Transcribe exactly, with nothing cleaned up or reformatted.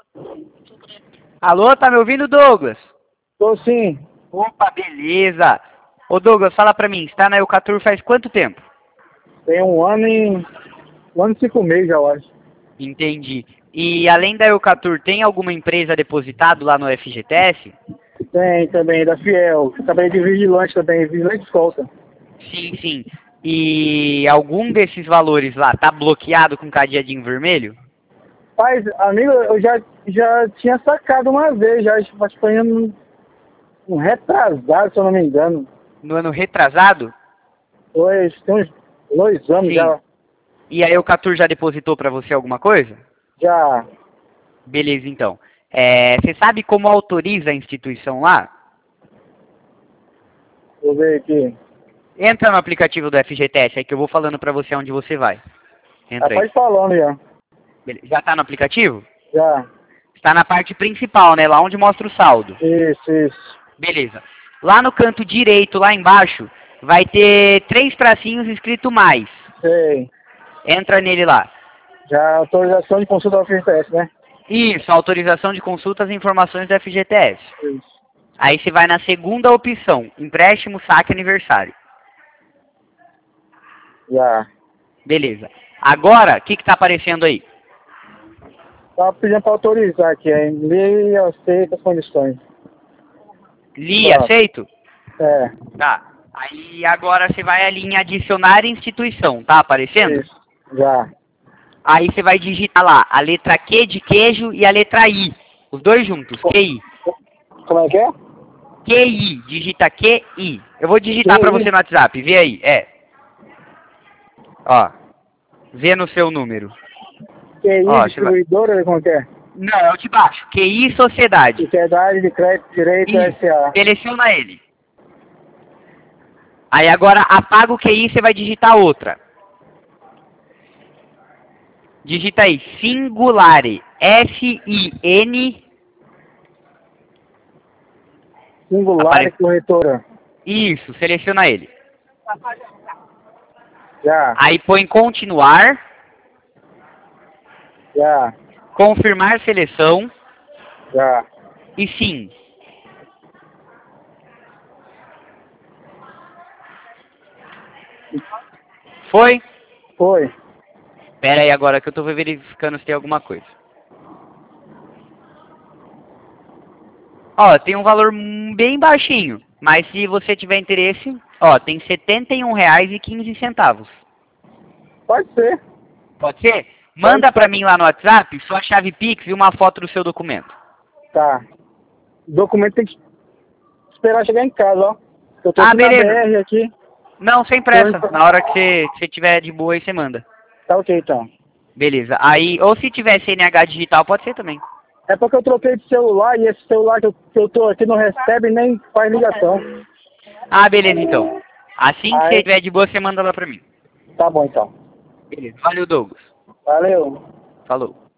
Alô, tá me ouvindo, Douglas? Tô sim. Opa, beleza. Ô, Douglas, fala pra mim, você tá na Eucatur faz quanto tempo? Tem um ano e... Um ano e cinco meses, eu acho. Entendi. E além da Eucatur, tem alguma empresa depositado lá no F G T S? Tem também, da Fiel. Trabalhei de vigilante também, vigilante escolta. Sim, sim. E algum desses valores lá tá bloqueado com cadeadinho vermelho? Mas, amigo, eu já, já tinha sacado uma vez, já acho que foi um, um retrasado, se eu não me engano. No ano retrasado? Foi, tem uns dois anos Sim. já. E a Eucatur já depositou pra você alguma coisa? Já. Beleza, então. É, você sabe como autoriza a instituição lá? Vou ver aqui. Entra no aplicativo do F G T S, aí que eu vou falando pra você onde você vai. Entra aí. Rapaz falando já. Beleza. Já tá no aplicativo? Já. Está na parte principal, né? Lá onde mostra o saldo. Isso, isso. Beleza. Lá no canto direito, lá embaixo, vai ter três tracinhos escrito mais. Sei. Entra nele lá. Já autorização de consulta ao F G T S, né? Isso, autorização de consultas e informações do F G T S. Isso. Aí você vai na segunda opção, empréstimo, saque, aniversário. Já. Beleza. Agora, o que que tá aparecendo aí? Tava pedindo pra autorizar aqui, hein? Lei aceita as condições. Li, Pronto. aceito? É. Tá. Aí agora você vai ali em adicionar instituição, tá aparecendo? Isso. Já. Aí você vai digitar lá a letra Q de queijo e a letra I. Os dois juntos, Q I. Como é que é? Q I, digita Q I. Eu vou digitar pra Q I. você no WhatsApp, vê aí, é. Ó, vê no seu número. Q I, Ó, você vai... distribuidora, como é que é? Não, é o de baixo. Q I Sociedade. Sociedade de Crédito Direito Isso, S A. seleciona ele. Aí agora apaga o Q I e você vai digitar outra. Digita aí, Singulare. F I N... Singular Apare... corretora. Isso, seleciona ele. Já. Aí põe continuar, Já. confirmar seleção Já. e sim. Foi? Foi. Pera aí agora que eu tô verificando se tem alguma coisa. Ó, tem um valor bem baixinho, mas se você tiver interesse, ó, tem setenta e um reais e quinze centavos. Pode ser. Pode ser? Manda pra mim lá no WhatsApp sua chave Pix e uma foto do seu documento. Tá. O documento tem que esperar chegar em casa, ó. Eu tô Ah, aqui na beleza. B R aqui. Não, sem pressa. Na hora que você, que você tiver de boa aí, você manda. Tá ok, então. Beleza. Aí, ou se tiver C N H digital, pode ser também. É porque eu troquei de celular e esse celular que eu, que eu tô aqui não recebe nem faz ligação. Ah, beleza, então. Assim que Aí, você tiver de boa, você manda lá pra mim. tá bom, então. Beleza. Valeu, Douglas. Valeu. Falou.